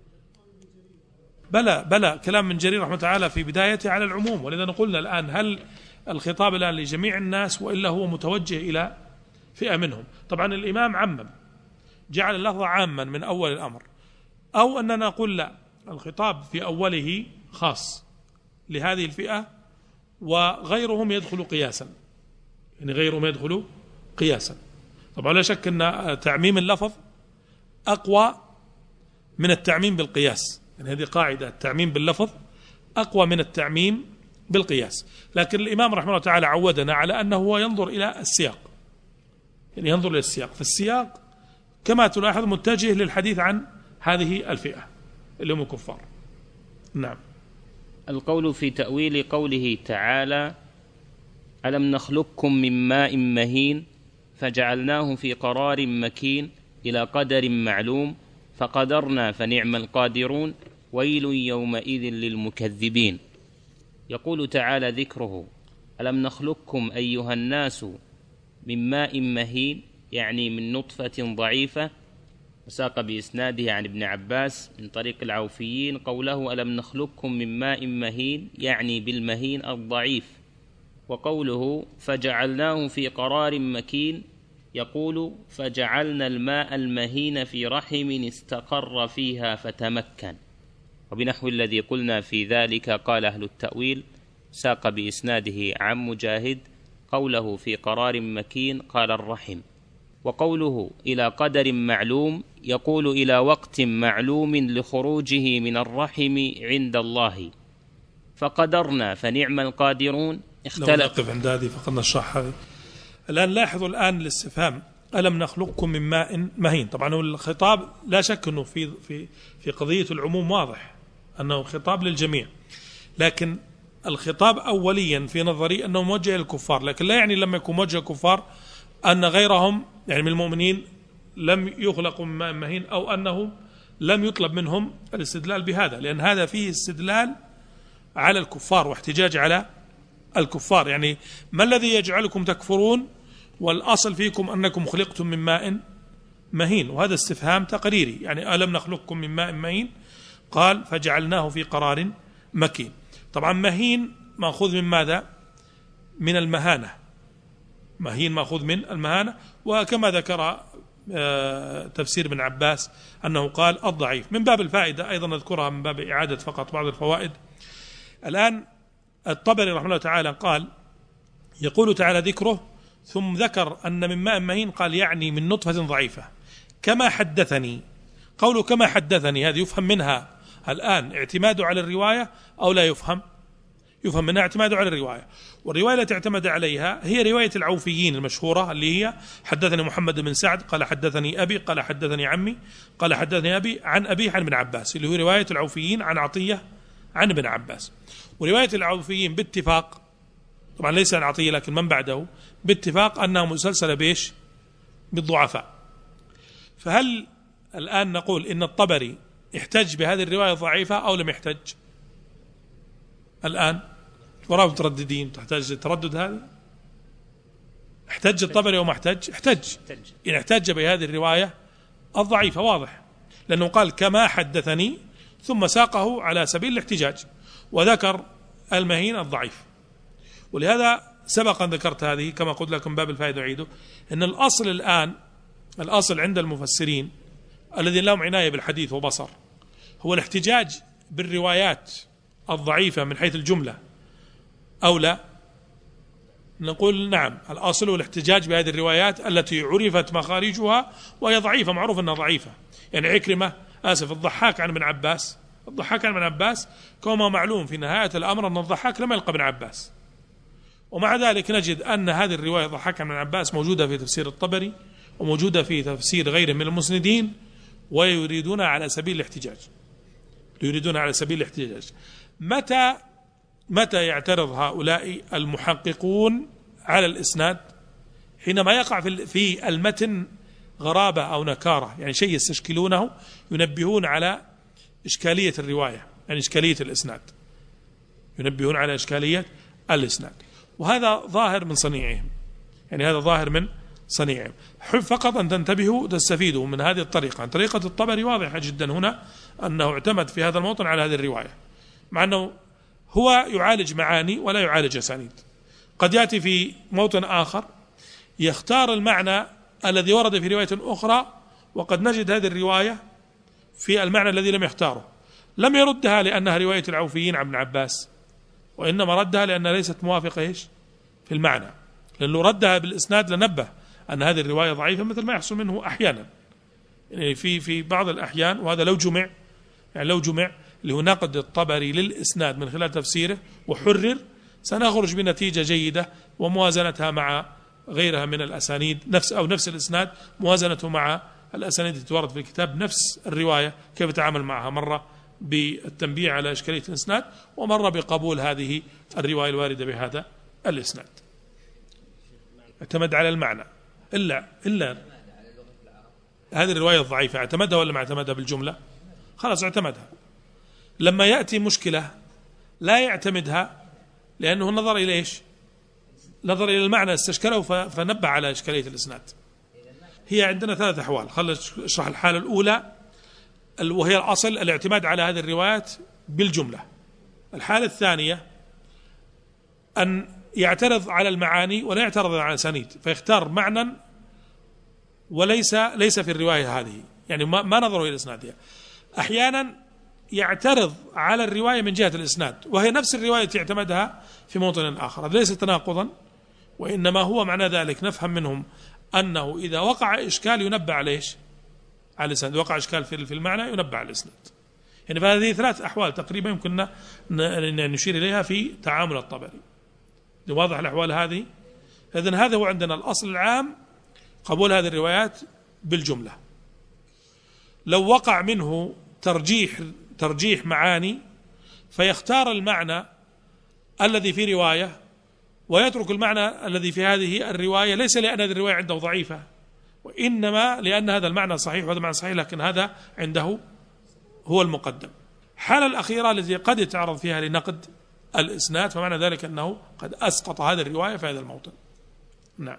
بلى بلى كلام من جرير رحمه تعالى في بدايته على العموم، ولذا نقولنا الآن هل الخطاب الآن لجميع الناس وإلا هو متوجه إلى فئة منهم؟ طبعا الإمام عمم جعل اللفظ عاما من أول الأمر، أو أننا نقول لا الخطاب في أوله خاص لهذه الفئة وغيرهم يدخل قياسا، يعني غيرهم يدخل قياسا. طبعا لا شك أن تعميم اللفظ أقوى من التعميم بالقياس، يعني هذه قاعدة، التعميم باللفظ أقوى من التعميم بالقياس. لكن الإمام رحمه الله تعالى عودنا على أنه هو ينظر إلى السياق، يعني ينظر إلى السياق، فالسياق كما تلاحظ متجه للحديث عن هذه الفئة اللي هم الكفار. نعم. القول في تأويل قوله تعالى: ألم نخلقكم من ماء مهين فجعلناه في قرار مكين إلى قدر معلوم فقدرنا فنعم القادرون ويل يومئذ للمكذبين. يقول تعالى ذكره: ألم نخلقكم أيها الناس من ماء مهين، يعني من نطفة ضعيفة. وساق بإسناده عن ابن عباس من طريق العوفيين قوله: ألم نخلقكم من ماء مهين، يعني بالمهين الضعيف. وقوله فجعلناه في قرار مكين، يقول: فجعلنا الماء المهين في رحم استقر فيها فتمكن. وبنحو الذي قلنا في ذلك قال أهل التأويل. ساق بإسناده عن مجاهد قوله في قرار مكين قال الرحم. وقوله إلى قدر معلوم، يقول إلى وقت معلوم لخروجه من الرحم عند الله. فقدرنا فنعم القادرون. اختلف. لو نقف عند هذه فقد نشرح هذه. الآن لاحظوا الآن الاستفهام: ألم نخلقكم من ماء مهين. طبعا الخطاب لا شك أنه في في في قضية العموم واضح أنه خطاب للجميع، لكن الخطاب أوليا في نظري أنه موجه للكفار، لكن لا يعني لما يكون موجه للكفار أن غيرهم يعني من المؤمنين لم يخلقوا من ماء مهين، أو أنه لم يطلب منهم الاستدلال بهذا، لأن هذا فيه استدلال على الكفار واحتجاج على الكفار. يعني ما الذي يجعلكم تكفرون والأصل فيكم أنكم خلقتم من ماء مهين؟ وهذا استفهام تقريري. يعني ألم نخلقكم من ماء مهين، قال فجعلناه في قرار مكين. طبعا مهين مأخوذ من ماذا؟ من المهانة. مهين مأخوذ من المهانة. وكما ذكر تفسير ابن عباس أنه قال الضعيف، من باب الفائدة أيضا نذكرها من باب إعادة فقط بعض الفوائد. الآن الطبري رحمه الله تعالى قال: يقول تعالى ذكره ثم ذكر أن من ماء مهين، قال يعني من نطفة ضعيفة كما حدثني. قوله كما حدثني هذه يفهم منها الآن اعتماده على الرواية أو لا يفهم؟ يفهم منها اعتماده على الرواية. والرواية التي اعتمد عليها هي رواية العوفيين المشهورة اللي هي: حدثني محمد بن سعد قال حدثني أبي قال حدثني عمي قال حدثني أبي عن أبي عن ابن عباس، اللي هو رواية العوفيين عن عطية عن ابن عباس. ورواية العوفيين باتفاق، طبعا ليس عن عطية لكن من بعده، باتفاق أنها مسلسلة بإيش؟ بالضعفاء. فهل الآن نقول إن الطبري احتج بهذه الرواية ضعيفة أو لم يحتج؟ الآن وراء مترددين، تحتاج تردد هذا؟ احتج الطبري أو ما احتج؟ احتج. إن احتج بهذه الرواية الضعيفة واضح، لأنه قال كما حدثني ثم ساقه على سبيل الاحتجاج وذكر المهين الضعيف. ولهذا سبق أن ذكرت هذه كما قلت لكم باب الفائدة أعيده، أن الأصل الآن، الأصل عند المفسرين الذين لهم عناية بالحديث وبصر، هو الاحتجاج بالروايات الضعيفة من حيث الجملة أو لا. نقول نعم، الأصل هو الاحتجاج بهذه الروايات التي عرفت مخارجها وهي ضعيفة، معروف أنها ضعيفة. يعني عكرمة آسف الضحاك عن ابن عباس، الضحاك عن ابن عباس كما معلوم في نهاية الأمر أن الضحاك لم يلقى ابن عباس، ومع ذلك نجد أن هذه الرواية ضحاك عن ابن عباس موجودة في تفسير الطبري وموجودة في تفسير غيره من المسندين، ويريدون على سبيل الاحتجاج، يريدون على سبيل الاحتجاج. متى متى يعترض هؤلاء المحققون على الإسناد؟ حينما يقع في المتن غرابة أو نكارة، يعني شيء يستشكلونه، ينبهون على إشكالية الرواية، يعني إشكالية الإسناد، ينبهون على إشكالية الإسناد. وهذا ظاهر من صنيعهم، يعني هذا ظاهر من صنيعهم. فقط أن تنتبهوا تستفيدوا من هذه الطريقة. طريقة الطبري واضحة جدا هنا، أنه اعتمد في هذا الموطن على هذه الرواية، مع أنه هو يعالج معاني ولا يعالج أسانيد. قد يأتي في موطن آخر يختار المعنى الذي ورد في رواية أخرى، وقد نجد هذه الرواية في المعنى الذي لم يختاره. لم يردها لأنها رواية العوفيين عن ابن عباس، وإنما ردها لأنها ليست موافقة إيش في المعنى، لأنه ردها بالإسناد لنبه أن هذه الرواية ضعيفة، مثل ما يحصل منه أحيانا، يعني في في بعض الأحيان. وهذا لو جمع، يعني لو جمع اللي هو نقد الطبري للإسناد من خلال تفسيره وحرر، سنخرج بنتيجة جيدة وموازنتها مع غيرها من الأسانيد نفس أو نفس الإسناد موازنته مع الأسانيد التي تورد في الكتاب نفس الرواية كيف يتعامل معها، مرة بالتنبيه على إشكالية الإسناد ومرة بقبول هذه الرواية الواردة بهذا الإسناد. اعتمد على المعنى إلا إلا هذه الرواية الضعيفة اعتمدها ولا ما اعتمدها بالجملة؟ خلاص اعتمدها. لما يأتي مشكلة لا يعتمدها لأنه نظر إلى إيش؟ نظر إلى المعنى استشكله فنبه على إشكالية الإسناد. هي عندنا ثلاث أحوال، خلنا نشرح الحالة الأولى وهي الأصل الاعتماد على هذه الروايات بالجملة. الحالة الثانية أن يعترض على المعاني ولا يعترض على الأسانيد فيختار معنى وليس ليس في الرواية هذه، يعني ما, ما نظروا إلى إسنادها. أحيانا يعترض على الرواية من جهة الإسناد وهي نفس الرواية التي اعتمدها في موطن آخر، ليس تناقضا وإنما هو معنى ذلك نفهم منهم أنه إذا وقع إشكال ينبع على إيش؟ على الإسناد. وقع إشكال في المعنى ينبع على الإسناد. يعني فهذه ثلاث أحوال تقريبا يمكننا نشير إليها في تعامل الطبري. واضح الأحوال هذه؟ إذن هذا هو عندنا الأصل العام قبول هذه الروايات بالجملة. لو وقع منه ترجيح ترجيح معاني فيختار المعنى الذي في رواية ويترك المعنى الذي في هذه الرواية، ليس لأن هذه الرواية عنده ضعيفة وإنما لأن هذا المعنى صحيح وهذا المعنى صحيح، لكن هذا عنده هو المقدم. الحالة الأخيرة التي قد يتعرض فيها لنقد الإسناد فمعنى ذلك أنه قد أسقط هذه الرواية في هذا الموطن. نعم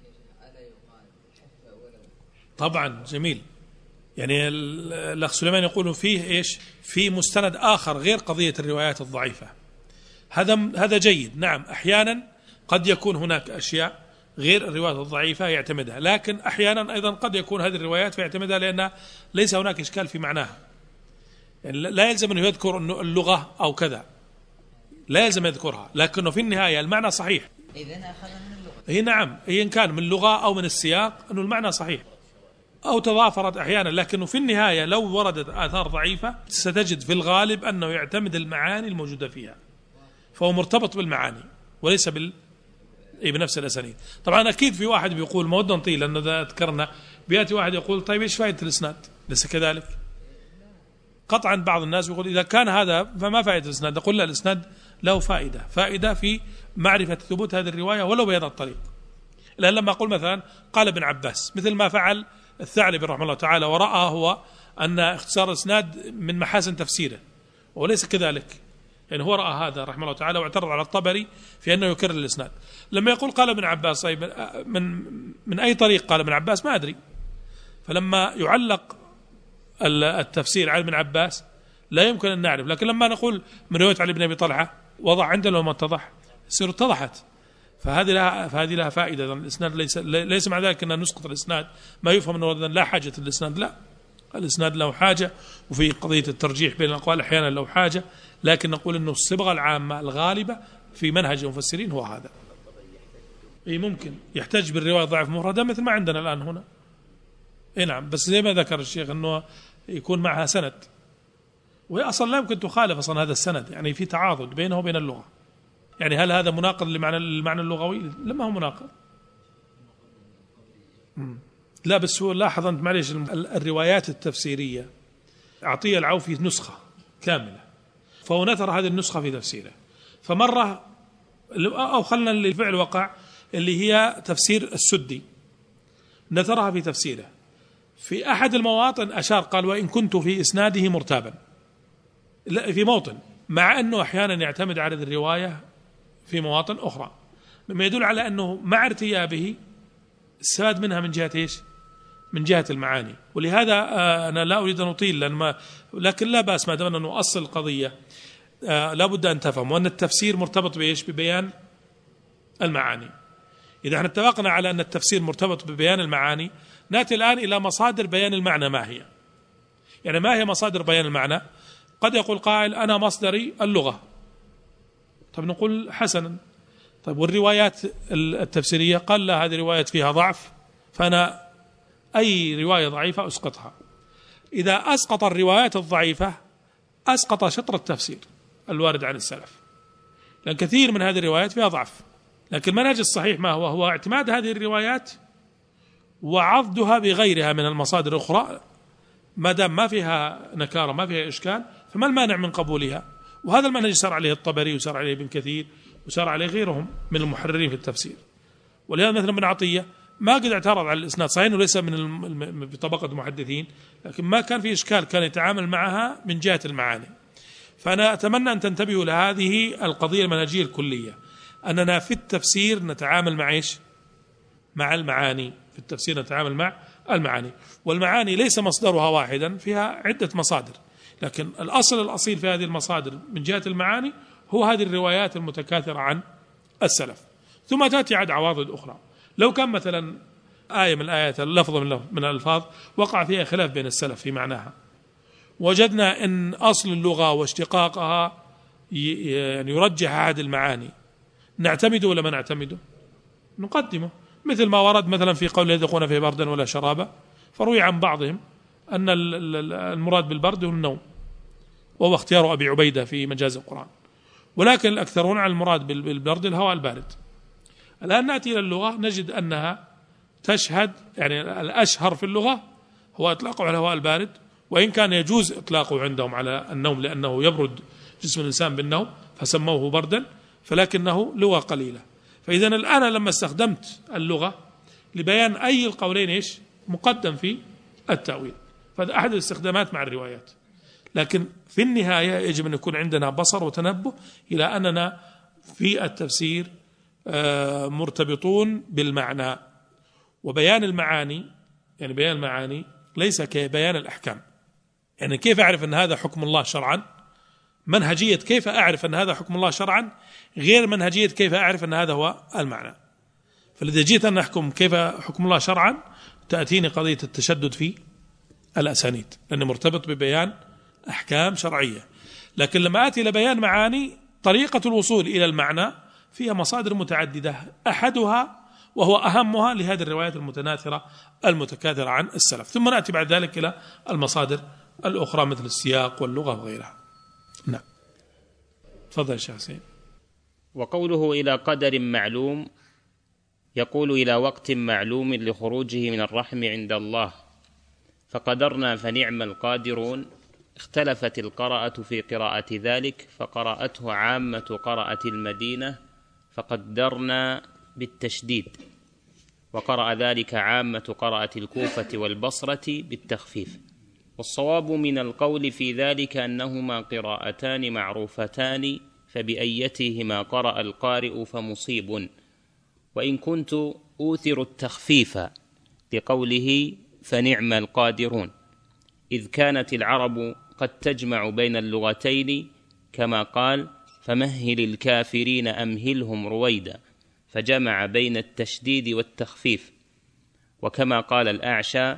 طبعا جميل. يعني الأخ سليمان يقول فيه إيش؟ في مستند آخر غير قضية الروايات الضعيفة. هذا هذا جيد. نعم أحيانا قد يكون هناك أشياء غير الروايات الضعيفة يعتمدها، لكن أحيانا أيضا قد يكون هذه الروايات فيعتمدها لأن ليس هناك إشكال في معناها. يعني لا يلزم أنه يذكر أنه اللغة أو كذا، لا يلزم يذكرها، لكنه في النهاية المعنى صحيح. إذن أخذ من اللغة. هي نعم إن كان من اللغة أو من السياق أنه المعنى صحيح أو تضافرت أحيانا، لكنه في النهاية لو وردت آثار ضعيفة ستجد في الغالب أنه يعتمد المعاني الموجودة فيها، فهو مرتبط بالمعاني وليس بال إيه بنفس الأسانيد. طبعا أكيد في واحد بيقول ما ودنا نطيل لأن ذا ذكرنا بيأتي واحد يقول طيب إيش فائدة الإسناد؟ ليس كذلك. قطعا بعض الناس يقول إذا كان هذا فما فائدة الإسناد؟ نقول لا، الإسناد له فائدة فائدة في معرفة ثبوت هذه الرواية ولو بهذا الطريق. لأن لما أقول مثلا قال ابن عباس مثل ما فعل الثعلبي رحمه الله تعالى ورأى هو أن اختصار الإسناد من محاسن تفسيره وليس كذلك، يعني هو رأى هذا رحمه الله تعالى واعترض على الطبري في أنه يكرر الإسناد. لما يقول قال ابن عباس طيب من من أي طريق قال ابن عباس ما أدري، فلما يعلق التفسير على ابن عباس لا يمكن أن نعرف، لكن لما نقول من رواية علي بن أبي طلحة وضع عندنا لو ما اتضح يصير اتضحت، فهذه لها فهذه لها فائدة. الإسناد ليس ليس مع ذلك أن نسقط الإسناد، ما يفهم أنه لا حاجة الإسناد، لا، الإسناد له حاجة، وفي قضية الترجيح بين الأقوال أحيانا له حاجة، لكن نقول أنه الصبغة العامة الغالبة في منهج المفسرين هو هذا. أي ممكن يحتاج بالرواية ضعف مفردة مثل ما عندنا الآن هنا. أي نعم، بس زي ما ذكر الشيخ أنه يكون معها سند، وهي أصلا لا يمكن تخالف أصلا هذا السند، يعني في تعاضد بينه وبين اللغة. يعني هل هذا مناقض لمعنى المعنى اللغوي؟ لما هو مناقض. لا بس هو لاحظ أنت معليش الروايات التفسيرية عطية العوفي نسخة كاملة، فهو نثر هذه النسخة في تفسيره، فمرة أو خلنا اللي فعل وقع اللي هي تفسير السدي نثرها في تفسيره، في أحد المواطن أشار قال وإن كنت في إسناده مرتابا، لا في موطن، مع أنه أحيانا يعتمد على الرواية في مواطن أخرى، مما يدل على أنه مع ارتيابه استفاد منها من جهة إيش؟ من جهة المعاني. ولهذا أنا لا أريد أن أطيل لأن ما لكن لا بأس ما دام أنه أصل القضية لا بد أن تفهم، وأن التفسير مرتبط بإيش؟ ببيان المعاني. إذا احنا اتفقنا على أن التفسير مرتبط ببيان المعاني، نأتي الآن إلى مصادر بيان المعنى. ما هي؟ يعني ما هي مصادر بيان المعنى؟ قد يقول قائل أنا مصدري اللغة، طب نقول حسنا، طيب والروايات التفسيرية؟ قال لا، هذه روايات فيها ضعف فأنا أي رواية ضعيفة أسقطها. إذا أسقط الروايات الضعيفة أسقط شطر التفسير الوارد عن السلف، لأن كثير من هذه الروايات فيها ضعف. لكن المنهج الصحيح ما هو؟ هو اعتماد هذه الروايات وعضدها بغيرها من المصادر الأخرى، ما دام ما فيها نكارة ما فيها إشكال، فما المانع من قبولها؟ وهذا المنهج سار عليه الطبري وسار عليه ابن كثير وسار عليه غيرهم من المحررين في التفسير. ولهذا مثلا ابن عطية ما قد اعترض على الإسناد، صحيح وليس من بطبقة المحدثين، لكن ما كان في إشكال، كان يتعامل معها من جهة المعاني. فأنا أتمنى أن تنتبهوا لهذه القضية المنهجية الكلية، أننا في التفسير نتعامل مع إيش؟ مع المعاني. في التفسير نتعامل مع المعاني، والمعاني ليس مصدرها واحدا، فيها عدة مصادر، لكن الأصل الأصيل في هذه المصادر من جهة المعاني هو هذه الروايات المتكاثرة عن السلف. ثم تأتي عد عواضد أخرى. لو كان مثلا آية من الآيات اللفظ من الألفاظ وقع فيها خلاف بين السلف في معناها، وجدنا أن أصل اللغة واشتقاقها يعني يرجح أحد المعاني، نعتمده ولا ما نعتمده؟ نقدمه، مثل ما ورد مثلا في قول يذوقون فيه بردا ولا شرابا، فروي عن بعضهم أن المراد بالبرد هو النوم، وهو اختيار أبي عبيدة في مجاز القرآن، ولكن الأكثرون على المراد بالبرد الهواء البارد. الآن نأتي إلى اللغة نجد أنها تشهد، يعني الأشهر في اللغة هو إطلاقه على الهواء البارد، وإن كان يجوز إطلاقه عندهم على النوم لأنه يبرد جسم الإنسان بالنوم فسموه بردا، فلكنه لغة قليلة. فإذا الآن لما استخدمت اللغة لبيان أي القولين إيش مقدم في التأويل، فهذا أحد الاستخدامات مع الروايات. لكن في النهاية يجب أن يكون عندنا بصر وتنبه إلى أننا في التفسير مرتبطون بالمعنى، وبيان المعاني يعني بيان المعاني ليس كبيان الأحكام. يعني كيف أعرف أن هذا حكم الله شرعا، منهجية كيف أعرف أن هذا حكم الله شرعا غير منهجية كيف أعرف أن هذا هو المعنى. فإذا جيت أن أحكم كيف حكم الله شرعا تأتيني قضية التشدد في الأسانيد، لأنه مرتبط ببيان أحكام شرعية. لكن لما آتي لبيان معاني، طريقة الوصول إلى المعنى فيها مصادر متعددة، أحدها وهو أهمها لهذه الروايات المتناثرة المتكاثرة عن السلف. ثم نأتي بعد ذلك إلى المصادر الأخرى مثل السياق واللغة وغيرها. نعم، تفضل يا شيخ حسين. وقوله إلى قدر معلوم، يقول إلى وقت معلوم لخروجه من الرحم عند الله، فقدرنا فنعم القادرون. اختلفت القراءة في قراءة ذلك، فقرأته عامة قراءة المدينة فقدرنا بالتشديد، وقرأ ذلك عامة قراءة الكوفة والبصرة بالتخفيف. والصواب من القول في ذلك أنهما قراءتان معروفتان، فبأيتهما قرأ القارئ فمصيب. وإن كنت أوثر التخفيف لقوله فنعم القادرون، إذ كانت العرب قد تجمع بين اللغتين، كما قال فمهل الكافرين أمهلهم رويدا، فجمع بين التشديد والتخفيف. وكما قال الأعشى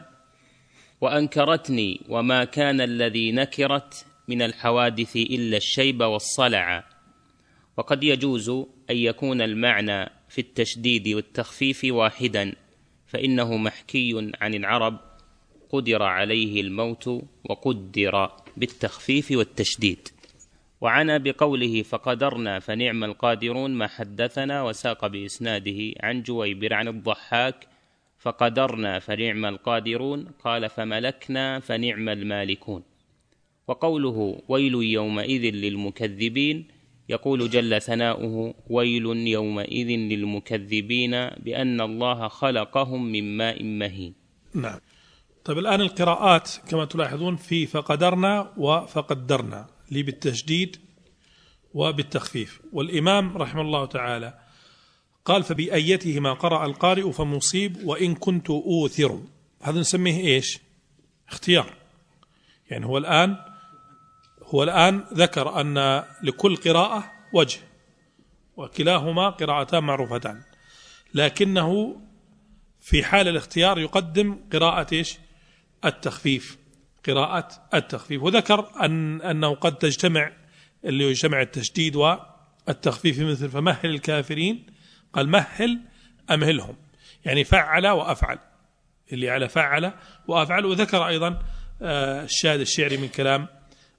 وأنكرتني وما كان الذي نكرت من الحوادث إلا الشيب والصلع. وقد يجوز أن يكون المعنى في التشديد والتخفيف واحدا، فإنه محكي عن العرب قدر عليه الموت وقدر بالتخفيف والتشديد. وعنا بقوله فقدرنا فنعم القادرون ما حدثنا وساق بإسناده عن جويبر عن الضحاك فقدرنا فنعم القادرون قال فملكنا فنعم المالكون. وقوله ويل يومئذ للمكذبين، يقول جل ثناؤه ويل يومئذ للمكذبين بأن الله خلقهم من ماء مهين. نعم. طيب الآن القراءات كما تلاحظون في فقدرنا وفقدرنا لي بالتشديد وبالتخفيف. والإمام رحمه الله تعالى قال فبأيتهما قرأ القارئ فمصيب وإن كنت أوثر، هذا نسميه إيش؟ اختيار. يعني هو الآن هو الآن ذكر أن لكل قراءة وجه، وكلاهما قراءتان معروفتان، لكنه في حال الاختيار يقدم قراءة إيش؟ التخفيف، قراءة التخفيف. وذكر أن أنه قد تجتمع اللي يجتمع التشديد والتخفيف، مثل فمهل الكافرين قال مهل أمهلهم، يعني فعل وأفعل، اللي على فعل وأفعل. وذكر أيضا الشاهد الشعري من كلام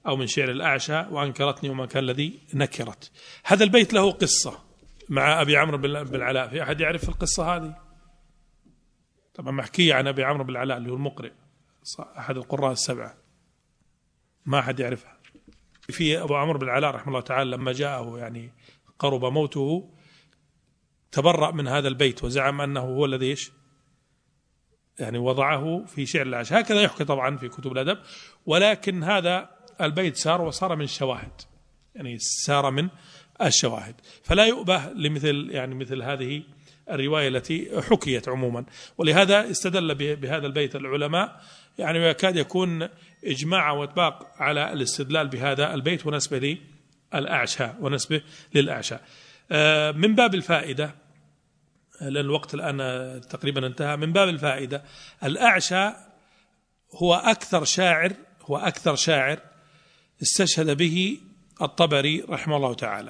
أو من شعر الأعشى وأنكرتني وما كان الذي نكرت. هذا البيت له قصة مع أبي عمرو بن العلاء، في أحد يعرف القصة هذه؟ طبعا محكية عن أبي عمرو بن العلاء اللي هو المقرئ أحد القراء السبعة، ما أحد يعرفها. في أبو عمرو بن العلاء رحمه الله تعالى لما جاءه يعني قرب موته تبرأ من هذا البيت وزعم أنه هو الذي إيش يعني وضعه في شعر الأعشى، هكذا يحكى طبعا في كتب الأدب، ولكن هذا البيت سار وصار من الشواهد، يعني سار من الشواهد، فلا يؤبه لمثل يعني مثل هذه الرواية التي حكيت عموما. ولهذا استدل بهذا البيت العلماء، يعني ويكاد يكون إجماع واتفاق على الاستدلال بهذا البيت ونسبه للأعشى ونسبه للأعشى. من باب الفائدة، لأن الوقت الآن تقريبا انتهى، من باب الفائدة الأعشى هو أكثر شاعر هو أكثر شاعر استشهد به الطبري رحمه الله تعالى،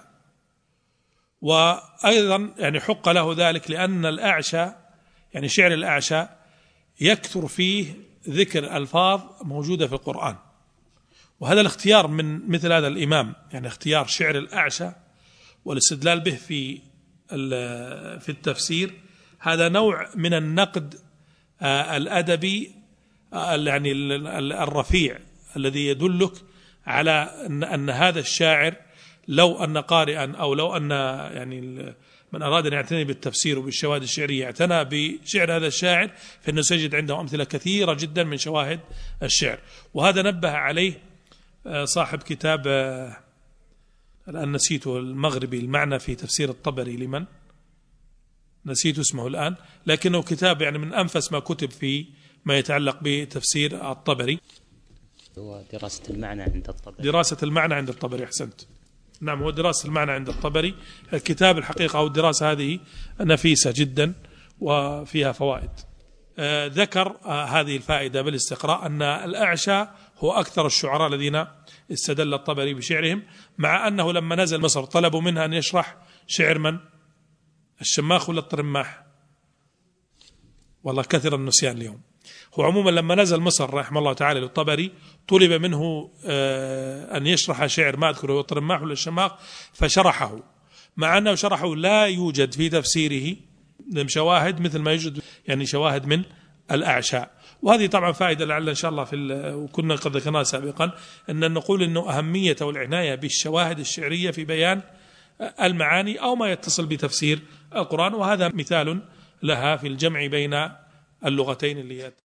وأيضا يعني حق له ذلك لأن الأعشى يعني شعر الأعشى يكثر فيه ذكر ألفاظ موجودة في القرآن، وهذا الاختيار من مثل هذا الإمام، يعني اختيار شعر الأعشى والاستدلال به في في التفسير، هذا نوع من النقد الأدبي يعني الرفيع الذي يدلك على أن هذا الشاعر لو أن قارئا أو لو أن يعني من أراد أن يعتني بالتفسير وبالشواهد الشعرية اعتنى بشعر هذا الشاعر، فإنه سيجد عنده أمثلة كثيرة جدا من شواهد الشعر. وهذا نبه عليه صاحب كتاب الآن نسيته المغربي المعنى في تفسير الطبري، لمن نسيت اسمه الآن، لكنه كتاب يعني من أنفس ما كتب في ما يتعلق بتفسير الطبري. هو دراسة المعنى عند الطبري. دراسة المعنى عند الطبري، أحسنت، نعم هو دراسة المعنى عند الطبري. الكتاب الحقيقة أو الدراسة هذه نفيسة جدا وفيها فوائد. آه ذكر آه هذه الفائدة بالاستقراء أن الأعشى هو أكثر الشعراء الذين استدل الطبري بشعرهم، مع أنه لما نزل مصر طلبوا منها أن يشرح شعر من؟ الشماخ ولا الطرماح؟ والله كثر النسيان اليوم. هو عموما لما نزل مصر رحمه الله تعالى للطبري طلب منه أن يشرح شعر ما أذكره الطرماح ولا الشماخ، فشرحه، مع أنه شرحه لا يوجد في تفسيره شواهد مثل ما يوجد يعني شواهد من الأعشى. وهذه طبعا فائدة لعل إن شاء الله في وكنا قد ذكرناها سابقا أن نقول أنه أهمية والعناية بالشواهد الشعرية في بيان المعاني أو ما يتصل بتفسير القرآن، وهذا مثال لها في الجمع بين اللغتين اللي